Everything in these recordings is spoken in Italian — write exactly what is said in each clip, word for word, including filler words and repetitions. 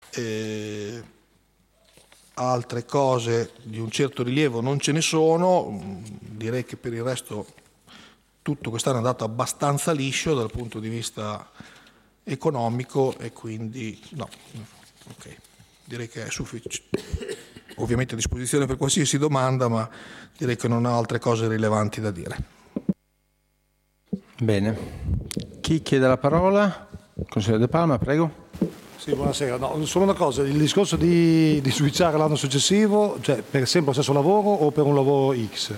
Eh, altre cose di un certo rilievo non ce ne sono, direi che per il resto tutto quest'anno è andato abbastanza liscio dal punto di vista economico e quindi no, ok, direi che è sufficiente, ovviamente a disposizione per qualsiasi domanda, ma direi che non ho altre cose rilevanti da dire. Bene, chi chiede la parola? Consigliere De Palma, prego. Sì, buonasera. No, solo una cosa, il discorso di, di switchare l'anno successivo, cioè per sempre lo stesso lavoro o per un lavoro X?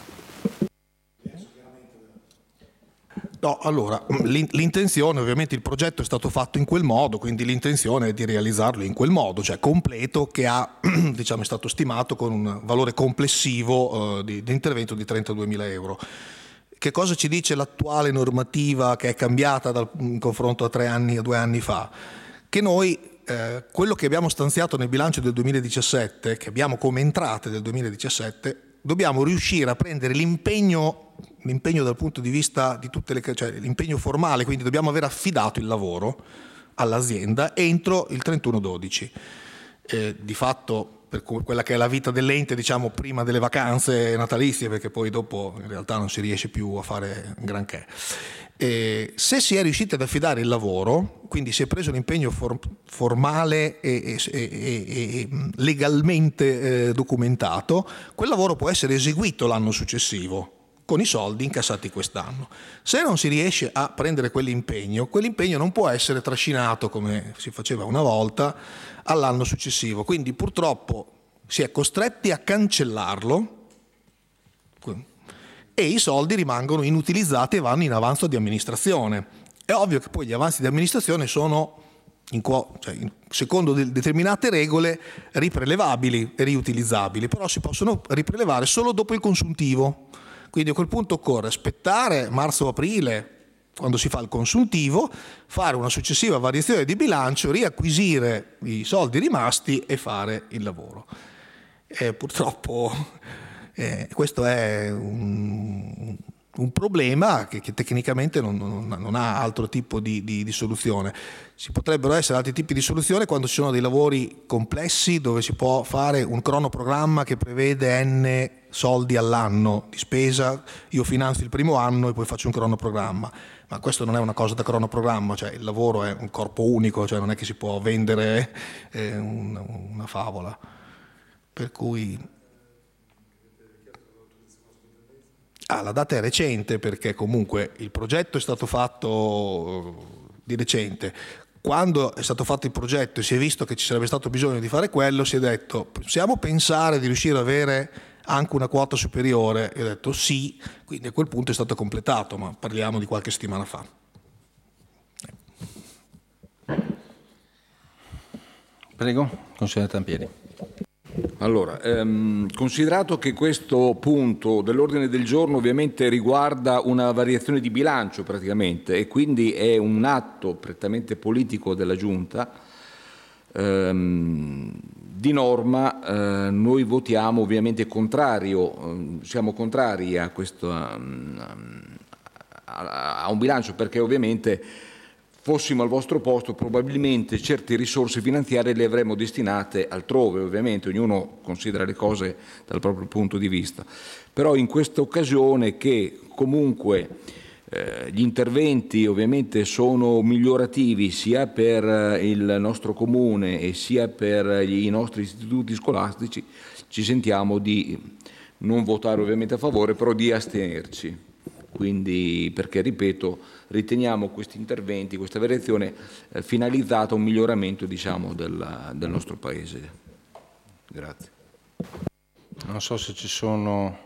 No, allora, l'intenzione, ovviamente il progetto è stato fatto in quel modo, quindi l'intenzione è di realizzarlo in quel modo, cioè completo, che ha, diciamo, è stato stimato con un valore complessivo eh, di, di intervento di trentaduemila euro. Che cosa ci dice l'attuale normativa che è cambiata dal, in confronto a tre anni, a due anni fa? Che noi eh, quello che abbiamo stanziato nel bilancio del duemiladiciassette, che abbiamo come entrate del duemiladiciassette, dobbiamo riuscire a prendere l'impegno, l'impegno dal punto di vista di tutte le, cioè l'impegno formale, quindi dobbiamo aver affidato il lavoro all'azienda entro il trentuno dodici. Eh, di fatto, per quella che è la vita dell'ente, diciamo prima delle vacanze natalizie, perché poi dopo in realtà non si riesce più a fare granché. Eh, se si è riusciti ad affidare il lavoro, quindi si è preso un impegno for- formale e, e, e, e legalmente eh, documentato, quel lavoro può essere eseguito l'anno successivo con i soldi incassati quest'anno. Se non si riesce a prendere quell'impegno, quell'impegno non può essere trascinato come si faceva una volta all'anno successivo, quindi purtroppo si è costretti a cancellarlo e i soldi rimangono inutilizzati e vanno in avanzo di amministrazione. È ovvio che poi gli avanzi di amministrazione sono, in, cioè, in, secondo de- determinate regole, riprelevabili e riutilizzabili, però si possono riprelevare solo dopo il consuntivo. Quindi a quel punto occorre aspettare marzo-aprile, quando si fa il consuntivo, fare una successiva variazione di bilancio, riacquisire i soldi rimasti e fare il lavoro. E purtroppo eh, questo è un, un problema che, che tecnicamente non, non, non ha altro tipo di, di, di soluzione. Ci potrebbero essere altri tipi di soluzione quando ci sono dei lavori complessi dove si può fare un cronoprogramma che prevede n soldi all'anno di spesa, io finanzio il primo anno e poi faccio un cronoprogramma, ma questo non è una cosa da cronoprogramma, cioè il lavoro è un corpo unico, cioè non è che si può vendere eh, una, una favola, per cui ah, la data è recente perché comunque il progetto è stato fatto di recente. Quando è stato fatto il progetto e si è visto che ci sarebbe stato bisogno di fare quello, si è detto possiamo pensare di riuscire ad avere anche una quota superiore, e ho detto sì, quindi a quel punto è stato completato, ma parliamo di qualche settimana fa. Prego, consigliere Tampieri. Allora, ehm, considerato che questo punto dell'ordine del giorno ovviamente riguarda una variazione di bilancio praticamente e quindi è un atto prettamente politico della Giunta, ehm, di norma eh, noi votiamo ovviamente contrario, eh, siamo contrari a questo a, a, a un bilancio perché ovviamente fossimo al vostro posto probabilmente certe risorse finanziarie le avremmo destinate altrove, ovviamente ognuno considera le cose dal proprio punto di vista, però in questa occasione che comunque eh, gli interventi ovviamente sono migliorativi sia per il nostro comune e sia per i nostri istituti scolastici, ci sentiamo di non votare ovviamente a favore, però di astenerci. Quindi, perché ripeto, riteniamo questi interventi, questa variazione eh, finalizzata a un miglioramento, diciamo, del, del nostro Paese. Grazie. Non so se ci sono.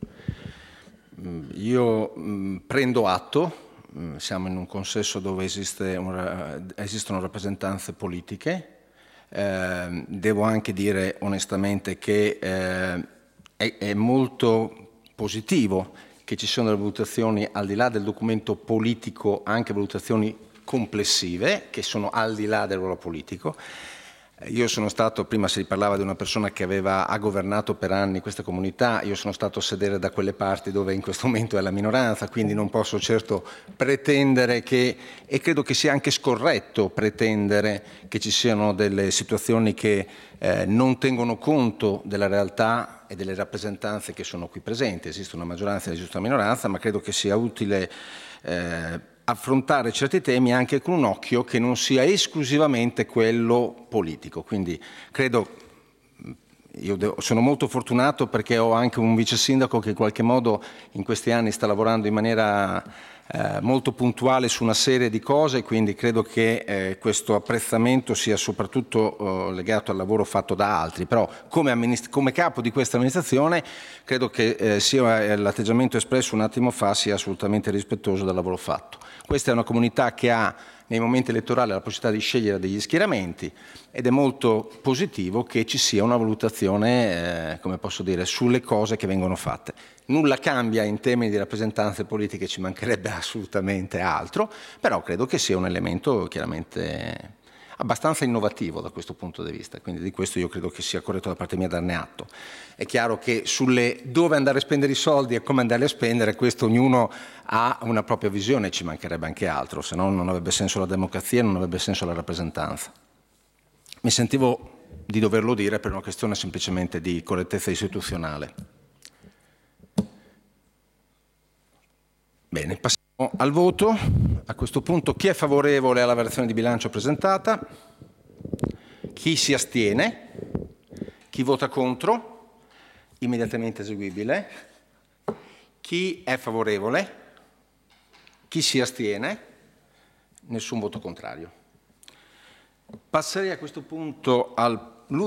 Io mh, prendo atto, mh, siamo in un consesso dove esiste una, esistono rappresentanze politiche. Eh, devo anche dire onestamente che eh, è, è molto positivo che ci sono delle valutazioni al di là del documento politico, anche valutazioni complessive che sono al di là del ruolo politico. Io sono stato, prima si parlava di una persona che aveva, ha governato per anni questa comunità, io sono stato a sedere da quelle parti dove in questo momento è la minoranza, quindi non posso certo pretendere che, e credo che sia anche scorretto pretendere che ci siano delle situazioni che eh, non tengono conto della realtà e delle rappresentanze che sono qui presenti. Esiste una maggioranza e esiste una minoranza, ma credo che sia utile eh, affrontare certi temi anche con un occhio che non sia esclusivamente quello politico. Quindi credo, io sono molto fortunato perché ho anche un vice sindaco che in qualche modo in questi anni sta lavorando in maniera eh, molto puntuale su una serie di cose, quindi credo che eh, questo apprezzamento sia soprattutto eh, legato al lavoro fatto da altri, però come, amminist- come capo di questa amministrazione credo che eh, sia eh, l'atteggiamento espresso un attimo fa sia assolutamente rispettoso del lavoro fatto. Questa è una comunità che ha nei momenti elettorali la possibilità di scegliere degli schieramenti ed è molto positivo che ci sia una valutazione, eh, come posso dire, sulle cose che vengono fatte. Nulla cambia in termini di rappresentanze politiche, ci mancherebbe assolutamente altro, però credo che sia un elemento chiaramente abbastanza innovativo da questo punto di vista, quindi di questo io credo che sia corretto da parte mia darne atto. È chiaro che sulle dove andare a spendere i soldi e come andarli a spendere, questo ognuno ha una propria visione, ci mancherebbe anche altro, se no non avrebbe senso la democrazia e non avrebbe senso la rappresentanza. Mi sentivo di doverlo dire per una questione semplicemente di correttezza istituzionale. Bene, passiamo al voto. A questo punto chi è favorevole alla variazione di bilancio presentata? Chi si astiene? Chi vota contro? Immediatamente eseguibile. Chi è favorevole? Chi si astiene? Nessun voto contrario. Passerei a questo punto al